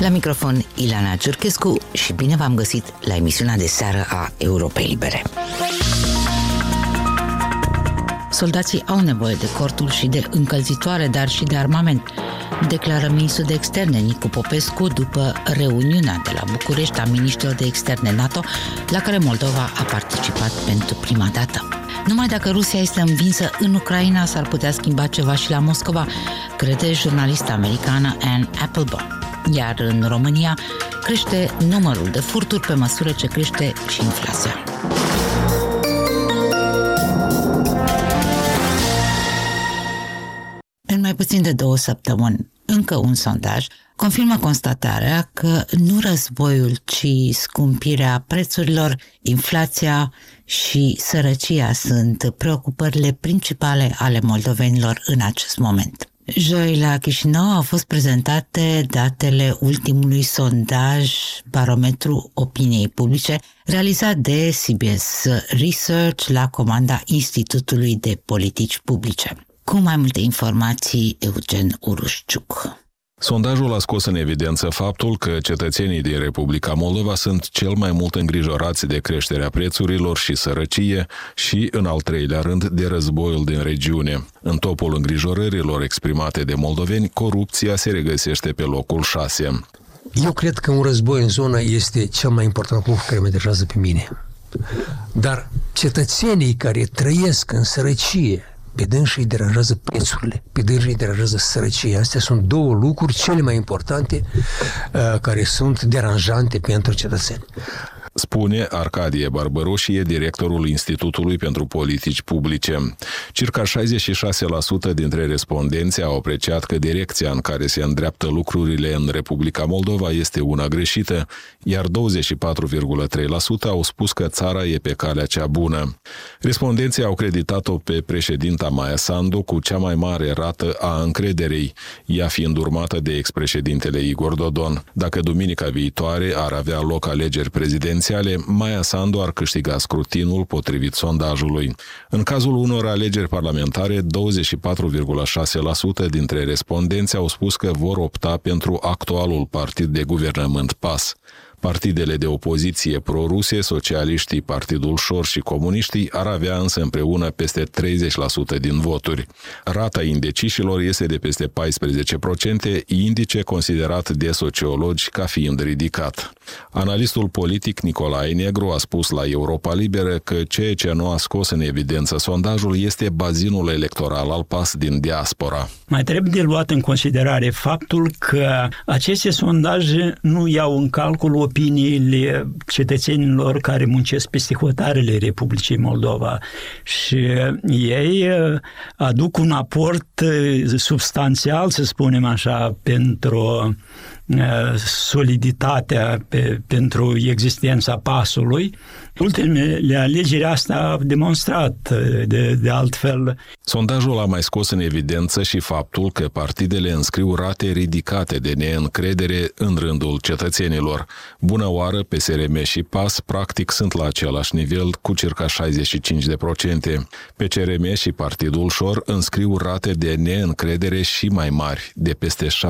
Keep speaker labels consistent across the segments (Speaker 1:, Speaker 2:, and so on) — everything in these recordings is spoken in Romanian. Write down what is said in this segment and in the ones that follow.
Speaker 1: La microfon Ileana Ciurchescu și bine v-am găsit la emisiunea de seară a Europei Libere. Soldații au nevoie de corturi și de încălzitoare, dar și de armament, declară ministrul de externe Nicu Popescu după reuniunea de la București a miniștrilor de externe NATO, la care Moldova a participat pentru prima dată. Numai dacă Rusia este învinsă în Ucraina, s-ar putea schimba ceva și la Moscova, crede jurnalista americană Anne Applebaum. Iar în România crește numărul de furturi pe măsură ce crește și inflația. În mai puțin de 2 săptămâni, încă un sondaj confirmă constatarea că nu războiul, ci scumpirea prețurilor, inflația și sărăcia sunt preocupările principale ale moldovenilor în acest moment. Joi la Chișinău au fost prezentate datele ultimului sondaj Barometru Opiniei Publice realizat de CBS Research la comanda Institutului de Politici Publice. Cu mai multe informații, Eugen Urușciuc.
Speaker 2: Sondajul a scos în evidență faptul că cetățenii din Republica Moldova sunt cel mai mult îngrijorați de creșterea prețurilor și sărăcie și, în al treilea rând, de războiul din regiune. În topul îngrijorărilor exprimate de moldoveni, corupția se regăsește pe locul 6.
Speaker 3: Eu cred că un război în zonă este cel mai important lucru care mă deranjează pe mine. Dar cetățenii care trăiesc în sărăcie, pe dânsă îi deranjează prețurile, pe dânsă îi deranjează sărăcia. Astea sunt 2 lucruri cele mai importante care sunt deranjante pentru cetățeni.
Speaker 2: Spune Arcadie Barbăroșie, directorul Institutului pentru Politici Publice. Circa 66% dintre respondenți au apreciat că direcția în care se îndreaptă lucrurile în Republica Moldova este una greșită, iar 24,3% au spus că țara e pe calea cea bună. Respondenții au creditat-o pe președinta Maia Sandu cu cea mai mare rată a încrederei, ea fiind urmată de expreședintele Igor Dodon. Dacă duminica viitoare ar avea loc alegeri prezidențiale, Maia Sandu ar câștiga scrutinul potrivit sondajului. În cazul unor alegeri parlamentare, 24,6% dintre respondenți au spus că vor opta pentru actualul partid de guvernământ PAS. Partidele de opoziție pro-ruse, socialiștii, Partidul Șor și comuniștii ar avea însă împreună peste 30% din voturi. Rata indecișilor este de peste 14%, indice considerat de sociologi ca fiind ridicat. Analistul politic Nicolae Negru a spus la Europa Liberă că ceea ce nu a scos în evidență sondajul este bazinul electoral al PAS din diaspora.
Speaker 4: Mai trebuie de luat în considerare faptul că aceste sondaje nu iau în calcul opiniile cetățenilor care muncesc peste hotarele Republicii Moldova și ei aduc un aport substanțial, să spunem așa, pentru soliditatea, pentru existența PAS-ului. Ultimele alegeri asta au demonstrat de altfel.
Speaker 2: Sondajul a mai scos în evidență și faptul că partidele înscriu rate ridicate de neîncredere în rândul cetățenilor. Bună oară, PSRM și PAS practic sunt la același nivel cu circa 65%. PCRM și Partidul Șor înscriu rate de neîncredere și mai mari, de peste 70%.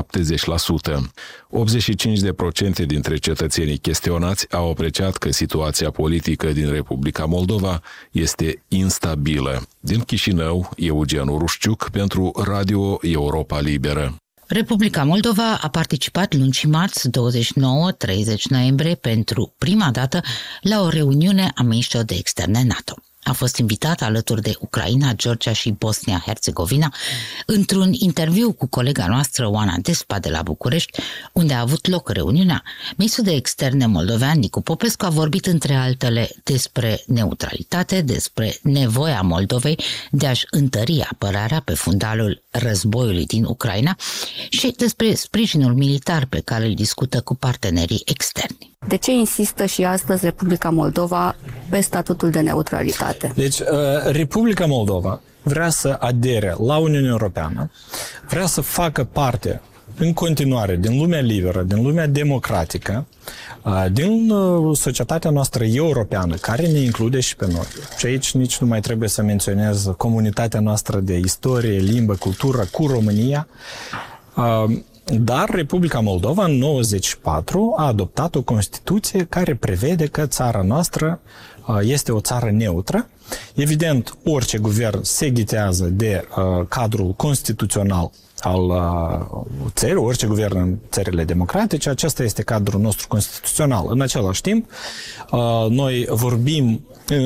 Speaker 2: 85% dintre cetățenii chestionați au apreciat că situația politică din Republica Moldova este instabilă. Din Chișinău, Eugen Urușciuc pentru Radio Europa Liberă.
Speaker 1: Republica Moldova a participat luni și marți, 29-30 noiembrie, pentru prima dată la o reuniune a miniștrilor de externe NATO. A fost invitat alături de Ucraina, Georgia și Bosnia-Herzegovina într-un interviu cu colega noastră Oana Despa de la București, unde a avut loc reuniunea. Ministrul de externe moldovean Nicu Popescu a vorbit între altele despre neutralitate, despre nevoia Moldovei de a-și întări apărarea pe fundalul războiului din Ucraina și despre sprijinul militar pe care îl discută cu partenerii externi.
Speaker 5: De ce insistă și astăzi Republica Moldova pe statutul de neutralitate?
Speaker 6: Deci, Republica Moldova vrea să adere la Uniunea Europeană, vrea să facă parte în continuare din lumea liberă, din lumea democratică, din societatea noastră europeană, care ne include și pe noi. Și aici nici nu mai trebuie să menționez comunitatea noastră de istorie, limbă, cultură cu România. Dar Republica Moldova în 94 a adoptat o Constituție care prevede că țara noastră este o țară neutră. Evident, orice guvern se ghitează de cadrul constituțional al țării, orice guvern în țările democratice, acesta este cadrul nostru constituțional. În același timp, noi vorbim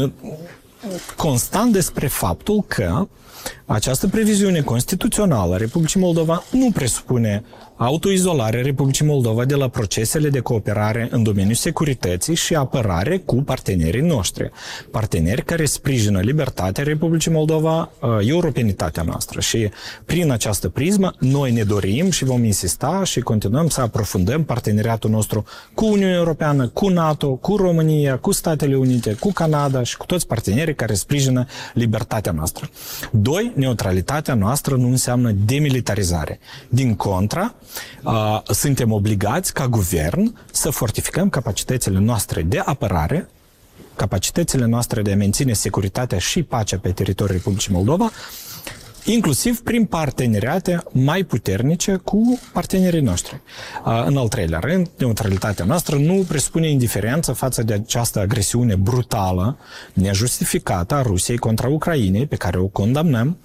Speaker 6: constant despre faptul că această previziune constituțională a Republicii Moldova nu presupune autoizolarea Republicii Moldova de la procesele de cooperare în domeniul securității și apărare cu partenerii noștri. Parteneri care sprijină libertatea Republicii Moldova, europenitatea noastră. Și prin această prismă noi ne dorim și vom insista și continuăm să aprofundăm parteneriatul nostru cu Uniunea Europeană, cu NATO, cu România, cu Statele Unite, cu Canada și cu toți partenerii care sprijină libertatea noastră. 2. Neutralitatea noastră nu înseamnă demilitarizare. Din contra, suntem obligați ca guvern să fortificăm capacitățile noastre de apărare, capacitățile noastre de a menține securitatea și pacea pe teritoriul Republicii Moldova, inclusiv prin parteneriate mai puternice cu partenerii noștri. În al treilea rând, neutralitatea noastră nu presupune indiferență față de această agresiune brutală, nejustificată a Rusiei contra Ucrainei, pe care o condamnăm.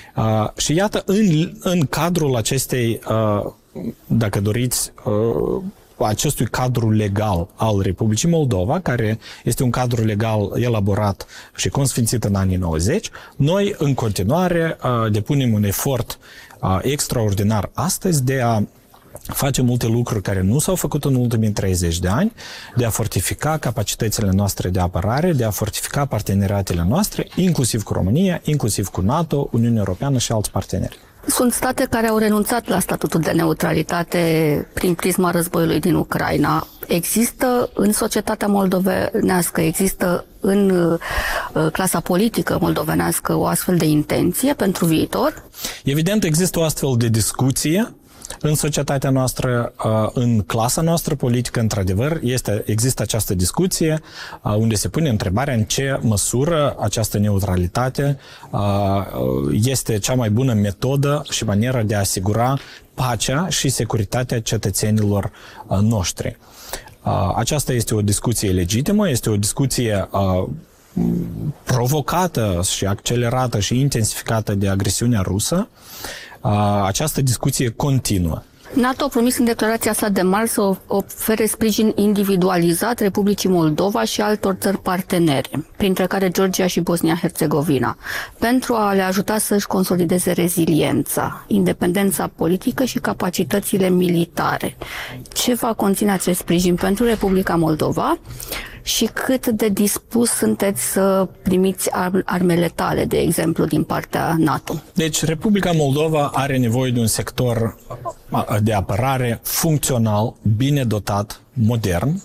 Speaker 6: Și iată, în cadrul acestei, dacă doriți, acestui cadru legal al Republicii Moldova, care este un cadru legal elaborat și consfințit în anii 90, noi în continuare depunem un efort extraordinar astăzi de a face multe lucruri care nu s-au făcut în ultimii 30 de ani, de a fortifica capacitățile noastre de apărare, de a fortifica parteneriatele noastre, inclusiv cu România, inclusiv cu NATO, Uniunea Europeană și alți parteneri.
Speaker 5: Sunt state care au renunțat la statutul de neutralitate prin prisma războiului din Ucraina. Există în societatea moldovenească, există în clasa politică moldovenească o astfel de intenție pentru viitor?
Speaker 6: Evident, există o astfel de discuție în societatea noastră, în clasa noastră politică, într-adevăr, există această discuție unde se pune întrebarea în ce măsură această neutralitate este cea mai bună metodă și manieră de a asigura pacea și securitatea cetățenilor noștri. Aceasta este o discuție legitimă, este o discuție provocată și accelerată și intensificată de agresiunea rusă. Această discuție continuă.
Speaker 5: NATO a promis în declarația sa de marți să ofere sprijin individualizat Republicii Moldova și altor țări partenere, printre care Georgia și Bosnia-Herzegovina, pentru a le ajuta să-și consolideze reziliența, independența politică și capacitățile militare. Ce va conține acest sprijin pentru Republica Moldova și cât de dispus sunteți să primiți arme letale, de exemplu, din partea NATO?
Speaker 6: Deci, Republica Moldova are nevoie de un sector de apărare funcțional, bine dotat, modern.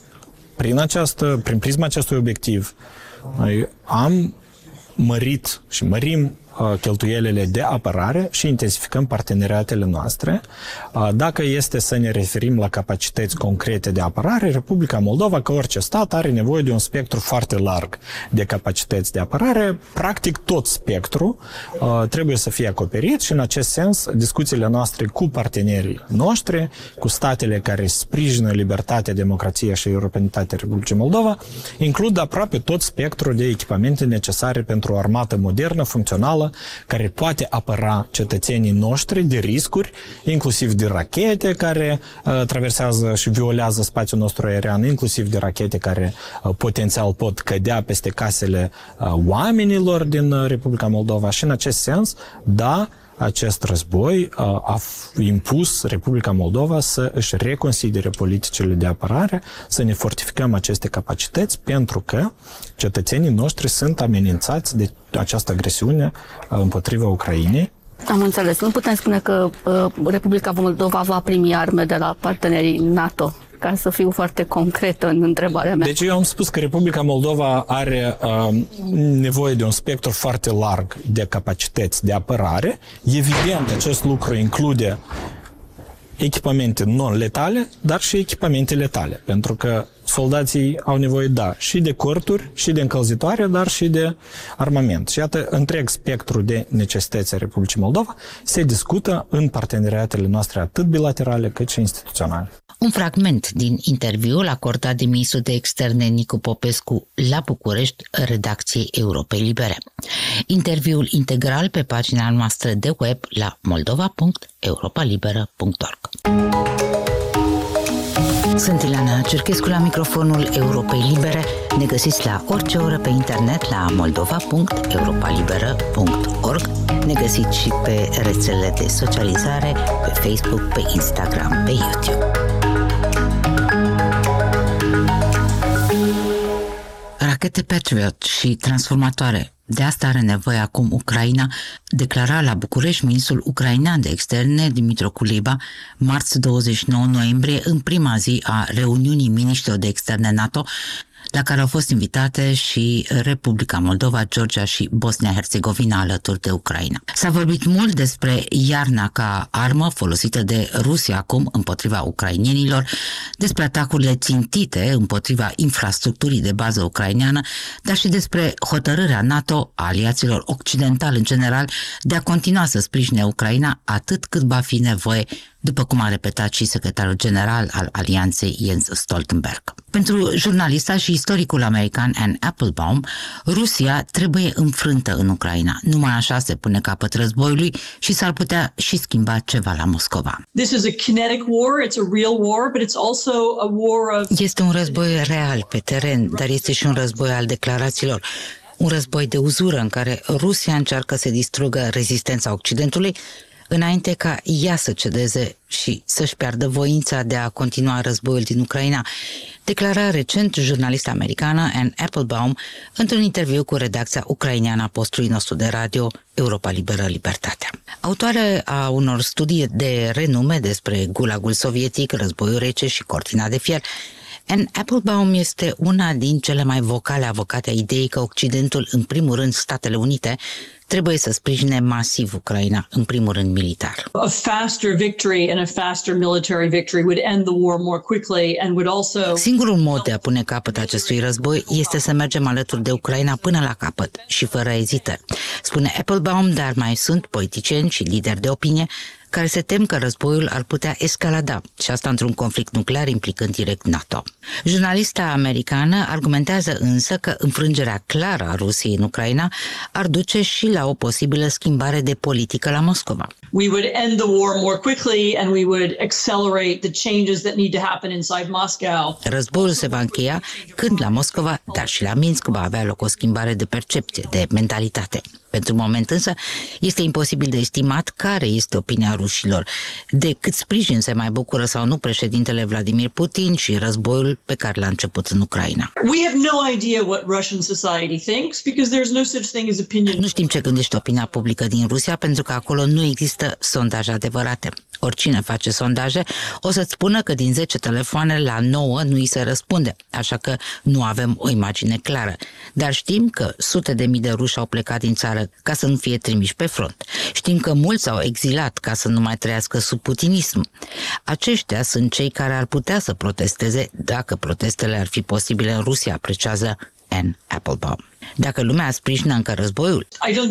Speaker 6: Prin prisma acestui obiectiv, noi am mărit și mărim cheltuielile de apărare și intensificăm parteneriatele noastre. Dacă este să ne referim la capacități concrete de apărare, Republica Moldova, ca orice stat, are nevoie de un spectru foarte larg de capacități de apărare. Practic, tot spectru trebuie să fie acoperit și, în acest sens, discuțiile noastre cu partenerii noștri, cu statele care sprijină libertatea, democrația și europenitatea Republicii Moldova, includ aproape tot spectrul de echipamente necesare pentru o armată modernă, funcțională, care poate apăra cetățenii noștri de riscuri, inclusiv de rachete care traversează și violează spațiul nostru aerian, inclusiv de rachete care potențial pot cădea peste casele oamenilor din Republica Moldova. Și în acest sens, da, acest război a impus Republica Moldova să își reconsidere politicile de apărare, să ne fortificăm aceste capacități, pentru că cetățenii noștri sunt amenințați de această agresiune împotriva Ucrainei.
Speaker 5: Am înțeles. Nu putem spune că Republica Moldova va primi arme de la partenerii NATO, ca să fiu foarte concretă în întrebarea mea.
Speaker 6: Deci eu am spus că Republica Moldova are nevoie de un spectru foarte larg de capacități de apărare. Evident, acest lucru include echipamente non-letale, dar și echipamente letale, pentru că soldații au nevoie, și de corturi, și de încălzitoare, dar și de armament. Și iată, întreg spectru de necesități a Republicii Moldova se discută în parteneriatele noastre atât bilaterale cât și instituționale.
Speaker 1: Un fragment din interviul acordat de ministrul de externe Nicu Popescu la București, redacției Europei Libere. Interviul integral pe pagina noastră de web la moldova.europalibera.org. Sunt Ileana Cerchescu la microfonul Europei Libere. Ne găsiți la orice oră pe internet la moldova.europalibera.org. Ne găsiți și pe rețelele de socializare, pe Facebook, pe Instagram, pe YouTube. Rachete Patriot și transformatoare. De asta are nevoie acum Ucraina, declara la București ministrul ucrainean de externe Dmytro Kuleba marți 29 noiembrie în prima zi a reuniunii miniștrilor de externe NATO, la care au fost invitate și Republica Moldova, Georgia și Bosnia-Herzegovina alături de Ucraina. S-a vorbit mult despre iarna ca armă folosită de Rusia acum împotriva ucrainienilor, despre atacurile țintite împotriva infrastructurii de bază ucraineană, dar și despre hotărârea NATO, a aliaților occidentali în general, de a continua să sprijine Ucraina atât cât va fi nevoie, după cum a repetat și secretarul general al alianței Jens Stoltenberg. Pentru jurnalista și istoricul american Anne Applebaum, Rusia trebuie înfrântă în Ucraina. Numai așa se pune capăt războiului și s-ar putea și schimba ceva la Moscova. Este un război real pe teren, dar este și un război al declarațiilor. Un război de uzură în care Rusia încearcă să distrugă rezistența Occidentului înainte ca ea să cedeze și să-și piardă voința de a continua războiul din Ucraina, declara recent jurnalista americană Anne Applebaum într-un interviu cu redacția ucraineană a postului nostru de radio Europa Liberă Libertatea. Autoare a unor studii de renume despre gulagul sovietic, războiul rece și cortina de fier, Anne Applebaum este una din cele mai vocale avocate a ideii că Occidentul, în primul rând Statele Unite, trebuie să sprijine masiv Ucraina, în primul rând militar.
Speaker 7: A faster victory and a faster military victory would end the war more quickly and would also...
Speaker 1: Singurul mod de a pune capăt acestui război este să mergem alături de Ucraina până la capăt și fără ezitări, spune Applebaum, dar mai sunt politicieni și lideri de opinie care se tem că războiul ar putea escalada, și asta într-un conflict nuclear implicând direct NATO. Jurnalista americană argumentează însă că înfrângerea clară a Rusiei în Ucraina ar duce și la o posibilă schimbare de politică la Moscova.
Speaker 7: We would end the war more quickly and we would accelerate the changes that need to happen inside Moscow.
Speaker 1: Războiul se va încheia când la Moscova, dar și la Minsk va avea loc o schimbare de percepție, de mentalitate. Pentru moment însă este imposibil de estimat care este opinia rușilor, de cât sprijin se mai bucură sau nu președintele Vladimir Putin și războiul pe care l-a început în Ucraina.
Speaker 7: We have no idea what Russian society thinks because there's no such thing as opinion.
Speaker 1: Nu știm ce gândește opinia publică din Rusia pentru că acolo nu există sondaje adevărate. Oricine face sondaje o să-ți spună că din 10 telefoane la 9 nu îi se răspunde, așa că nu avem o imagine clară. Dar știm că sute de mii de ruși au plecat din țară ca să nu fie trimiși pe front. Știm că mulți au exilat ca să nu mai trăiască sub putinism. Aceștia sunt cei care ar putea să protesteze dacă protestele ar fi posibile în Rusia, apreciază Anne Applebaum. Dacă lumea sprijină încă războiul,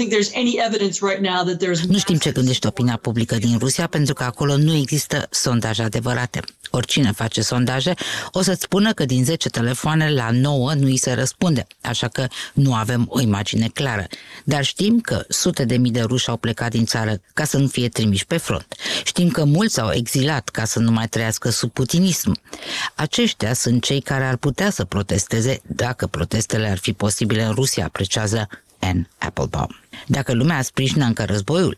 Speaker 1: nu știm ce gândește opinia publică din Rusia pentru că acolo nu există sondaje adevărate. Oricine face sondaje o să-ți spună că din 10 telefoane la 9 nu îi se răspunde, așa că nu avem o imagine clară. Dar știm că sute de mii de ruși au plecat din țară ca să nu fie trimiși pe front. Știm că mulți au exilat ca să nu mai trăiască sub putinism. Aceștia sunt cei care ar putea să protesteze dacă protestele ar fi posibile în Rusia, apreciază Anne Applebaum. Dacă lumea sprijină încă războiul,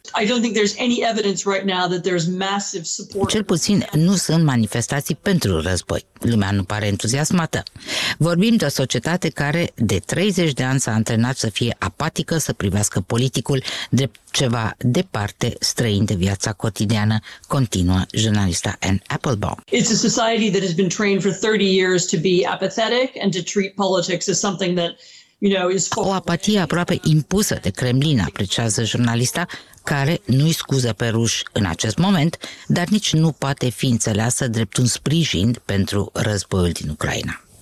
Speaker 1: cel puțin nu sunt manifestații pentru război. Lumea nu pare entuziasmată. Vorbim de o societate care de 30 de ani s-a antrenat să fie apatică, să privească politicul drept ceva departe, străin de viața cotidiană, continuă jurnalista Anne Applebaum.
Speaker 7: It's a society that has been trained for 30 years to be apathetic and to treat politics as something that
Speaker 1: o apatie aproape impusă de Kremlin, apreciază jurnalista, care nu-i scuză pe ruși în acest moment, dar nici nu poate fi înțeleasă drept un sprijin pentru războiul din Ucraina.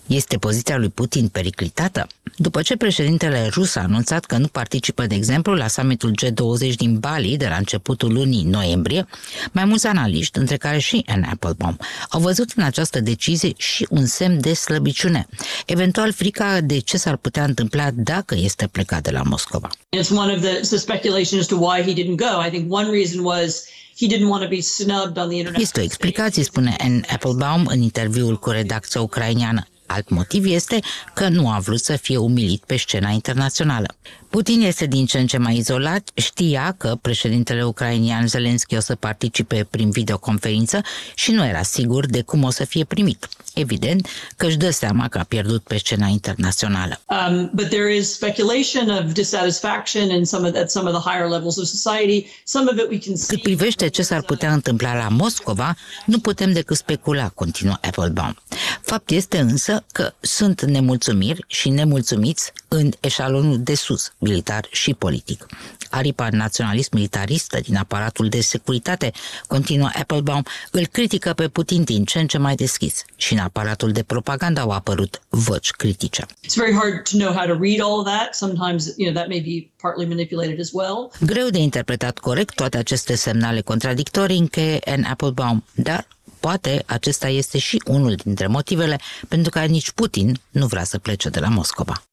Speaker 1: Este poziția lui Putin periclitată? După ce președintele rus a anunțat că nu participă, de exemplu, la summitul G20 din Bali de la începutul lunii noiembrie, mai mulți analiști, între care și Anne Applebaum, au văzut în această decizie și un semn de slăbiciune, eventual frica de ce s-ar putea întâmpla dacă este plecat de la Moscova.
Speaker 7: It's one of the speculation as to why he didn't go. I think one reason was he didn't want to be snubbed on the internet.
Speaker 1: Este o explicație, spune Anne Applebaum în interviul cu redacția ucraineană. Alt motiv este că nu a vrut să fie umilit pe scena internațională. Putin este din ce în ce mai izolat, știa că președintele ucrainian Zelensky o să participe prin videoconferință și nu era sigur de cum o să fie primit. Evident că își dă seama că a pierdut pe scena internațională.
Speaker 7: But there is speculation of dissatisfaction in at some of the higher levels of society. Some of it we can see.
Speaker 1: Cât privește ce s-ar putea întâmpla la Moscova, nu putem decât specula, continuă Applebaum. Fapt este însă că sunt nemulțumiri și nemulțumiți în eșalonul de sus, militar și politic. Aripa naționalist-militaristă din aparatul de securitate, continuă Applebaum, îl critică pe Putin din ce în ce mai deschis și în aparatul de propagandă au apărut voci critice.
Speaker 7: It's very hard to know how to read all of that. Sometimes, that may be partly manipulated as well.
Speaker 1: Greu de interpretat corect toate aceste semnale contradictorii, încheie Anne Applebaum, dar poate acesta este și unul dintre motivele pentru care nici Putin nu vrea să plece de la Moscova.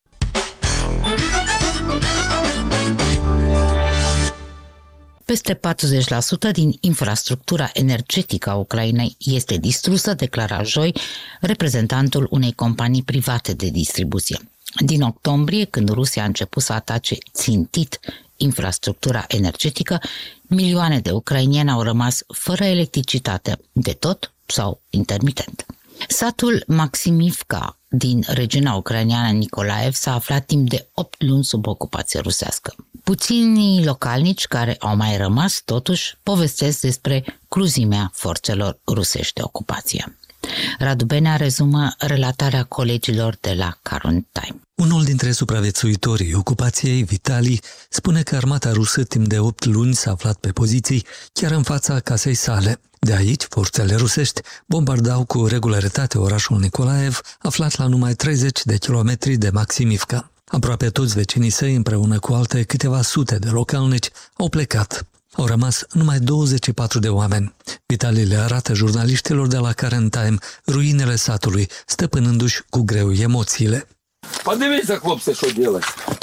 Speaker 1: Peste 40% din infrastructura energetică a Ucrainei este distrusă, declara joi reprezentantul unei companii private de distribuție. Din octombrie, când Rusia a început să atace țintit infrastructura energetică, milioane de ucraineni au rămas fără electricitate, de tot sau intermitent. Satul Maximivka din regiunea ucraineană Nikolaev s-a aflat timp de 8 luni sub ocupație rusească. Puținii localnici care au mai rămas, totuși, povestesc despre cruzimea forțelor rusești de ocupație. Radu Benea rezumă relatarea colegilor de la Current Time.
Speaker 8: Unul dintre supraviețuitorii ocupației, Vitali, spune că armata rusă timp de 8 luni s-a aflat pe poziții chiar în fața casei sale. De aici, forțele rusești bombardau cu regularitate orașul Nikolaev, aflat la numai 30 de kilometri de Maximivka. Aproape toți vecinii săi, împreună cu alte câteva sute de localnici, au plecat. Au rămas numai 24 de oameni. Vitali le arată jurnaliștilor de la Current Time ruinele satului, stăpânându-și cu greu emoțiile.
Speaker 9: Подивіться, хлопці, що делать.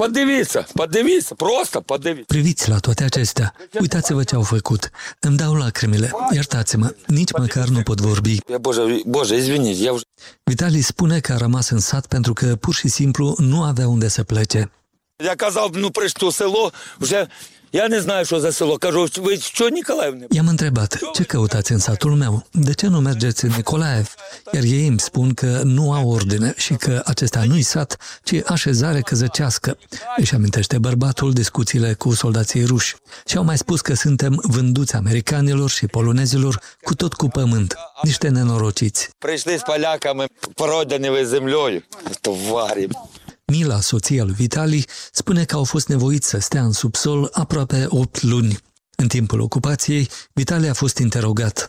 Speaker 9: Подивіться, просто подивіться.
Speaker 8: Priviți la toate acestea. Uitați-vă ce au făcut. Îmi dau lacrimile. Iertați-mă, nici măcar nu pot vorbi.
Speaker 9: Bоже, извините, я уже...
Speaker 8: Vitali spune că a rămas în sat pentru că pur și simplu nu avea unde să plece.
Speaker 9: Я казав, прийшли село, вже... Я не знаю, що за село. Кажу, ви що, Николаївне?
Speaker 8: I-am întrebat, ce căutați în satul meu? De ce nu mergeți în Nikolaev? Iar ei îmi spun că nu au ordine și că acesta nu-i sat, ci așezare căzăcească. Își amintește bărbatul discuțiile cu soldații ruși. Și au mai spus că suntem vânduți americanilor și polonezilor cu tot cu pământ. Niște nenorociți.
Speaker 9: Прийшли з поляками, продяними землею. Товарі.
Speaker 8: Mila, soția lui Vitali, spune că au fost nevoiți să stea în subsol aproape 8 luni. În timpul ocupației, Vitali a fost interogat.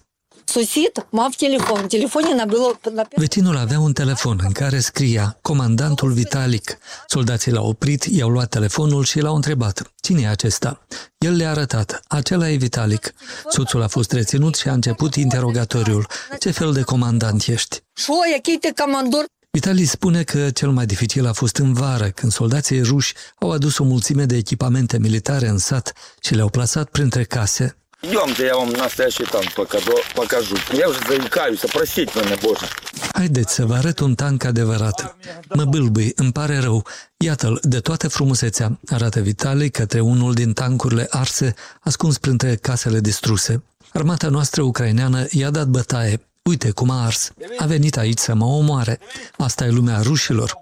Speaker 8: Vecinul avea un telefon în care scria comandantul Vitalic. Soldții l-au oprit, i-au luat telefonul și l-au întrebat, cine e acesta? El le-a arătat, acela e Vitalic. Soțul a fost reținut și a început interogatoriul. Ce fel de comandant ești? Vitali spune că cel mai dificil a fost în vară, când soldații ruși au adus o mulțime de echipamente militare în sat și le-au plasat printre case.
Speaker 9: Идемте, я вам настоящий танк покажу. Я уже заикаюсь, простите меня, Боже.
Speaker 8: Haideți să vă arăt un tank adevărat. Mă bâlbâi, îmi pare rău. Iată-l, de toată frumusețea, arată Vitali către unul din tancurile arse, ascuns printre casele distruse. Armata noastră ucraineană i-a dat bătaie. Uite cum a ars. A venit aici să mă omoare. Asta e lumea rușilor.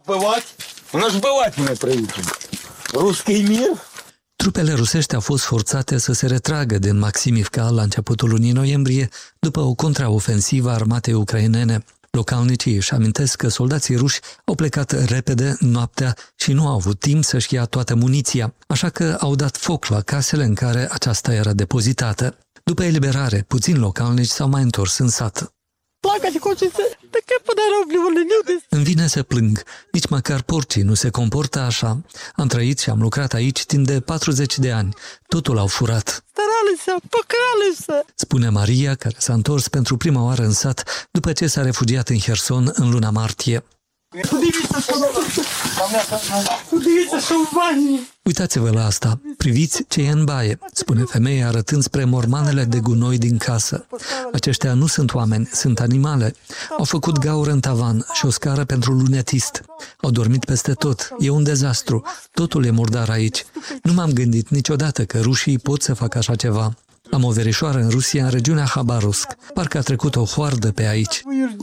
Speaker 8: Trupele rusești au fost forțate să se retragă din Maximivka la începutul lunii noiembrie, după o contraofensivă a armatei ucrainene. Localnicii își amintesc că soldații ruși au plecat repede noaptea și nu au avut timp să-și ia toată muniția, așa că au dat foc la casele în care aceasta era depozitată. După eliberare, puțini localnici s-au mai întors în sat. Îmi vine să plâng. Nici măcar porcii nu se comportă așa. Am trăit și am lucrat aici timp de 40 de ani. Totul au furat. Spune Maria, care s-a întors pentru prima oară în sat după ce s-a refugiat în Herson în luna martie. Uitați-vă la asta, priviți ce e în baie, spune femeia arătând spre mormanele de gunoi din casă. Aceștia nu sunt oameni, sunt animale. Au făcut gaură în tavan și o scară pentru lunetist. Au dormit peste tot, e un dezastru, totul e murdar aici. Nu m-am gândit niciodată că rușii pot să facă așa ceva. Am o verișoară în Rusia, în regiunea Habarovsk. Parcă a trecut o hoardă pe aici.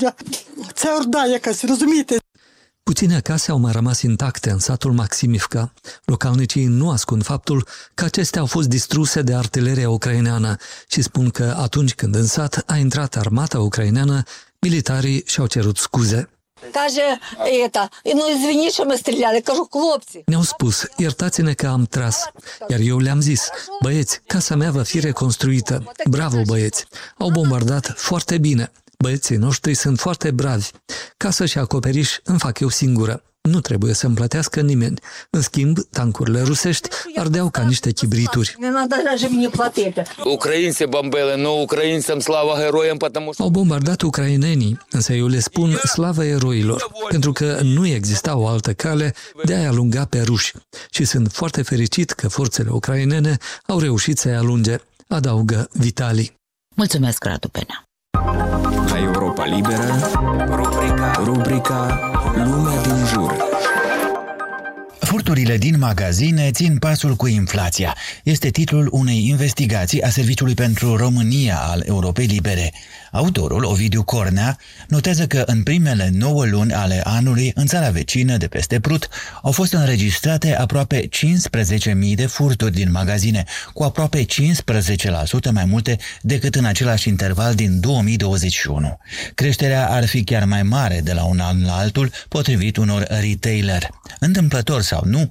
Speaker 8: Puține case au mai rămas intacte în satul Maximivka. Localnicii nu ascund faptul că acestea au fost distruse de artileria ucraineană și spun că atunci când în sat a intrat armata ucraineană, militarii și-au cerut scuze. Ne-au spus, iertați-ne că am tras. Iar eu le-am zis, băieți, casa mea va fi reconstruită. Bravo, băieți! Au bombardat foarte bine. Băieții noștri sunt foarte bravi. Casă și acoperiș îmi fac eu singură. Nu trebuie să-mi plătească nimeni. În schimb, tancurile rusești ardeau ca niște chibrituri. Au bombardat ucrainenii, însă eu le spun slavă eroilor, pentru că nu exista o altă cale de a-i alunga pe ruși. Și sunt foarte fericit că forțele ucrainene au reușit să-i alunge, adaugă Vitali.
Speaker 1: Mulțumesc, Radu Penea.
Speaker 10: La Europa Liberă, rubrica Lumea din jur.
Speaker 11: Furturile din magazine țin pasul cu inflația. Este titlul unei investigații a Serviciului pentru România al Europei Libere. Autorul, Ovidiu Cornea, notează că în primele 9 luni ale anului, în țara vecină de peste Prut, au fost înregistrate aproape 15.000 de furturi din magazine, cu aproape 15% mai multe decât în același interval din 2021. Creșterea ar fi chiar mai mare de la un an la altul, potrivit unor retailer. Întâmplător sau nu,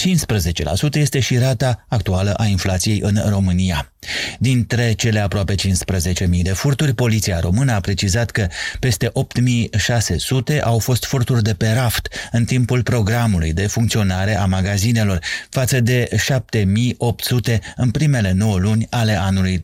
Speaker 11: 15% este și rata actuală a inflației în România. Dintre cele aproape 15.000 de furturi, poliția română a precizat că peste 8.600 au fost furturi de pe raft în timpul programului de funcționare a magazinelor, față de 7.800 în primele 9 luni ale anului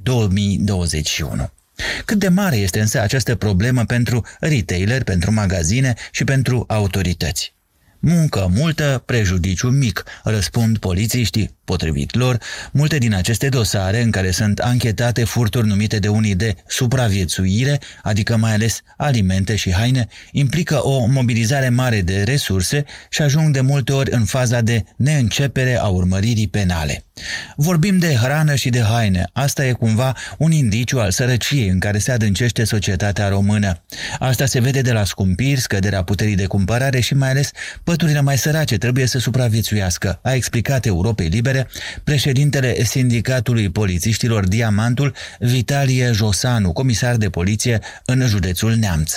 Speaker 11: 2021. Cât de mare este însă această problemă pentru retailer, pentru magazine și pentru autorități? Muncă multă, prejudiciu mic, răspund polițiștii. Potrivit lor, multe din aceste dosare în care sunt anchetate furturi numite de unii de supraviețuire, adică mai ales alimente și haine, implică o mobilizare mare de resurse și ajung de multe ori în faza de neîncepere a urmăririi penale. Vorbim de hrană și de haine. Asta e cumva un indiciu al sărăciei în care se adâncește societatea română. Asta se vede de la scumpiri, scăderea puterii de cumpărare și mai ales păturile mai sărace trebuie să supraviețuiască, a explicat Europei Libere președintele Sindicatului Polițiștilor Diamantul, Vitalie Josanu, comisar de poliție în județul Neamț.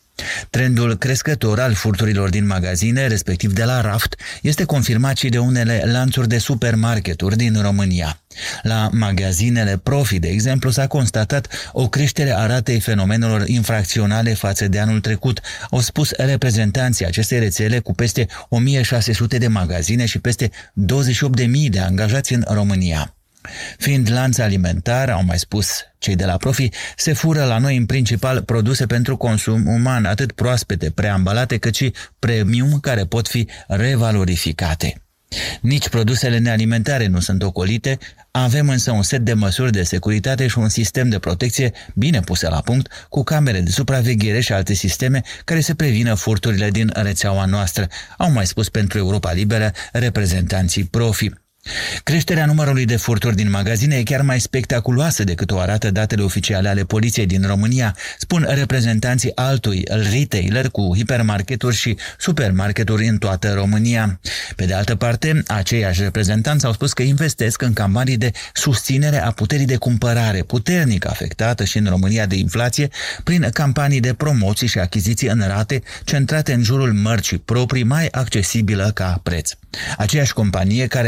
Speaker 11: Trendul crescător al furturilor din magazine, respectiv de la raft, este confirmat și de unele lanțuri de supermarketuri din România. La magazinele Profi, de exemplu, s-a constatat o creștere a ratei fenomenelor infracționale față de anul trecut, au spus reprezentanții acestei rețele cu peste 1.600 de magazine și peste 28.000 de angajați în România. Fiind lanț alimentar, au mai spus cei de la Profi, se fură la noi în principal produse pentru consum uman, atât proaspete, preambalate, cât și premium, care pot fi revalorificate. Nici produsele nealimentare nu sunt ocolite, avem însă un set de măsuri de securitate și un sistem de protecție bine puse la punct, cu camere de supraveghere și alte sisteme care să prevină furturile din rețeaua noastră, au mai spus pentru Europa Liberă reprezentanții Profi. Creșterea numărului de furturi din magazine e chiar mai spectaculoasă decât o arată datele oficiale ale poliției din România, spun reprezentanții altui retailer cu hipermarketuri și supermarketuri în toată România. Pe de altă parte, aceiași reprezentanți au spus că investesc în campanii de susținere a puterii de cumpărare, puternic afectată și în România de inflație, prin campanii de promoții și achiziții în rate centrate în jurul mărcii proprii mai accesibilă ca preț. Aceeași companie care n-a dorit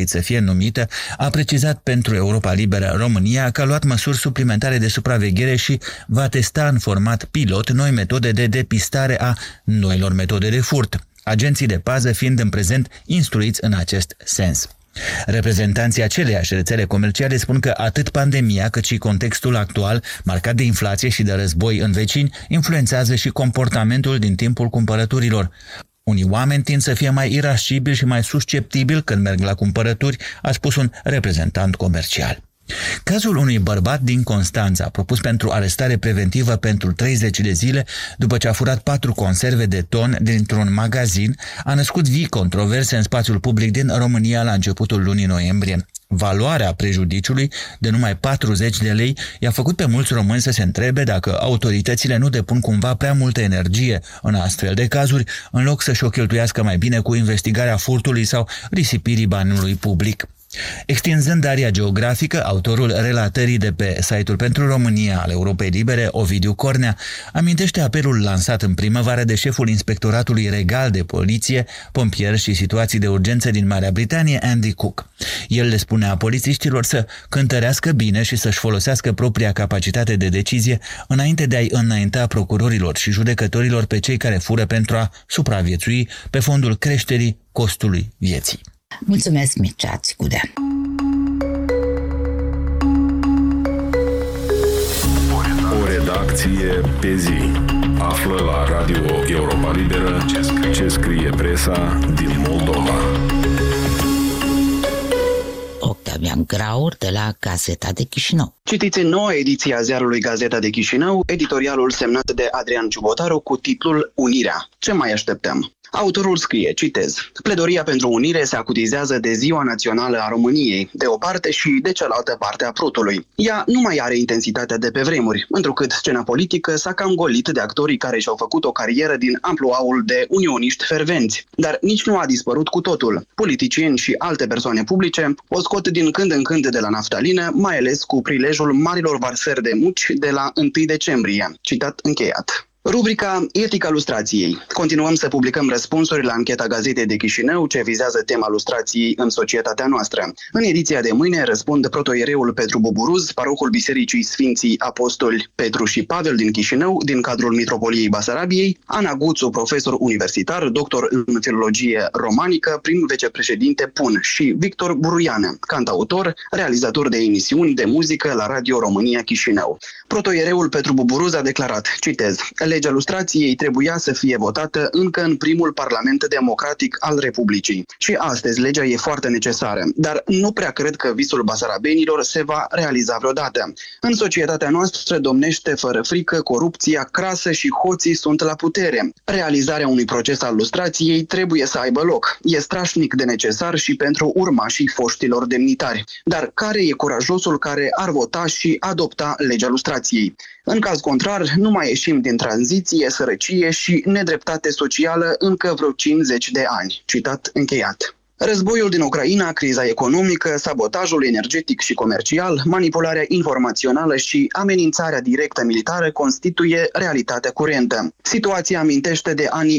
Speaker 11: trebuit să fie numită, a precizat pentru Europa Liberă România că a luat măsuri suplimentare de supraveghere și va testa în format pilot noi metode de depistare a noilor metode de furt, agenții de pază fiind în prezent instruiți în acest sens. Reprezentanții aceleiași rețele comerciale spun că atât pandemia cât și contextul actual, marcat de inflație și de război în vecini, influențează și comportamentul din timpul cumpărăturilor. Unii oameni tind să fie mai irascibili și mai susceptibili când merg la cumpărături, a spus un reprezentant comercial. Cazul unui bărbat din Constanța, propus pentru arestare preventivă pentru 30 de zile după ce a furat 4 conserve de ton dintr-un magazin, a născut vii controverse în spațiul public din România la începutul lunii noiembrie. Valoarea prejudiciului de numai 40 de lei i-a făcut pe mulți români să se întrebe dacă autoritățile nu depun cumva prea multă energie în astfel de cazuri, în loc să-și o cheltuiască mai bine cu investigarea furtului sau risipirii banului public. Extinzând aria geografică, autorul relatării de pe site-ul Pentru România al Europei Libere, Ovidiu Cornea, amintește apelul lansat în primăvară de șeful Inspectoratului Regal de Poliție, Pompieri și Situații de Urgență din Marea Britanie, Andy Cook. El le spunea polițiștilor să cântărească bine și să-și folosească propria capacitate de decizie înainte de a-i înainta procurorilor și judecătorilor pe cei care fură pentru a supraviețui pe fondul creșterii costului vieții.
Speaker 1: Mulțumesc, Mircea Țicudea.
Speaker 2: O redacție pe zi. Află la Radio Europa Liberă ce scrie presa din Moldova.
Speaker 1: Octavian Graur de la Gazeta de Chișinău.
Speaker 12: Citiți în noua ediție a ziarului Gazeta de Chișinău editorialul semnat de Adrian Ciubotaru cu titlul Unirea. Ce mai așteptăm? Autorul scrie, citez, pledoria pentru unire se acutizează de Ziua Națională a României, de o parte și de cealaltă parte a prutului. Ea nu mai are intensitatea de pe vremuri, întrucât scena politică s-a cam golit de actorii care și-au făcut o carieră din ampluaul de unioniști fervenți, dar nici nu a dispărut cu totul. Politicieni și alte persoane publice o scot din când în când de la naftalină, mai ales cu prilejul marilor varsări de muci de la 1 decembrie. Citat încheiat. Rubrica Etica lustrației. Continuăm să publicăm răspunsuri la ancheta Gazetei de Chișinău ce vizează tema lustrației în societatea noastră. În ediția de mâine răspund protoiereul Petru Buburuz, parohul Bisericii Sfinții Apostoli Petru și Pavel din Chișinău, din cadrul Mitropoliei Basarabiei, Ana Guțu, profesor universitar, doctor în filologie romanică, prim vicepreședinte PUN, și Victor Buruiană, cantautor, realizator de emisiuni de muzică la Radio România Chișinău. Protoiereul Petru Buburuz a declarat, citez, legea lustrației trebuia să fie votată încă în primul Parlament democratic al Republicii. Și astăzi legea e foarte necesară, dar nu prea cred că visul basarabenilor se va realiza vreodată. În societatea noastră domnește fără frică corupția crasă și hoții sunt la putere. Realizarea unui proces al lustrației trebuie să aibă loc. E strașnic de necesar și pentru urmașii foștilor demnitari. Dar care e curajosul care ar vota și adopta legea lustrației? În caz contrar, nu mai ieșim din tranziție, sărăcie și nedreptate socială încă vreo 50 de ani. Citat încheiat. Războiul din Ucraina, criza economică, sabotajul energetic și comercial, manipularea informațională și amenințarea directă militară constituie realitatea curentă. Situația amintește de anii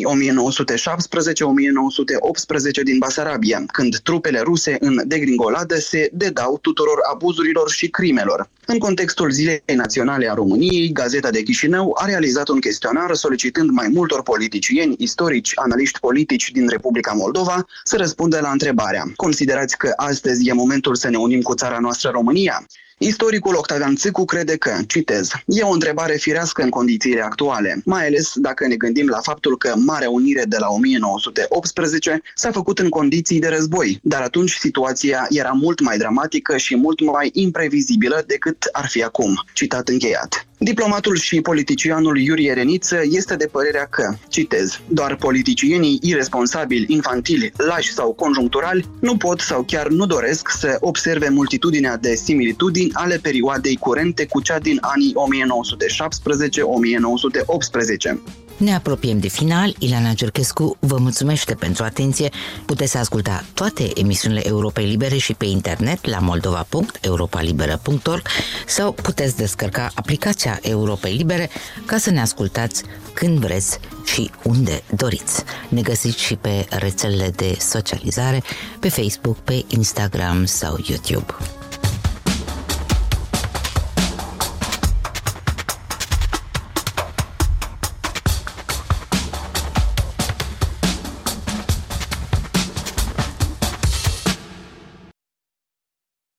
Speaker 12: 1917-1918 din Basarabia, când trupele ruse în degringoladă se dedau tuturor abuzurilor și crimelor. În contextul Zilei Naționale a României, Gazeta de Chișinău a realizat un chestionar solicitând mai multor politicieni, istorici, analiști politici din Republica Moldova să răspundă la întrebarea: considerați că astăzi e momentul să ne unim cu țara noastră România? Istoricul Octavian Țicu crede că, citez, e o întrebare firească în condițiile actuale, mai ales dacă ne gândim la faptul că Marea Unire de la 1918 s-a făcut în condiții de război, dar atunci situația era mult mai dramatică și mult mai imprevizibilă decât ar fi acum. Citat încheiat. Diplomatul și politicianul Iurie Reniță este de părerea că, citez, doar politicienii iresponsabili, infantili, lași sau conjuncturali nu pot sau chiar nu doresc să observe multitudinea de similitudini ale perioadei curente cu cea din anii 1917-1918.
Speaker 1: Ne apropiem de final. Ileana Giurchescu vă mulțumește pentru atenție. Puteți asculta toate emisiunile Europei Libere și pe internet la moldova.europalibera.org sau puteți descărca aplicația Europei Libere ca să ne ascultați când vreți și unde doriți. Ne găsiți și pe rețelele de socializare, pe Facebook, pe Instagram sau YouTube.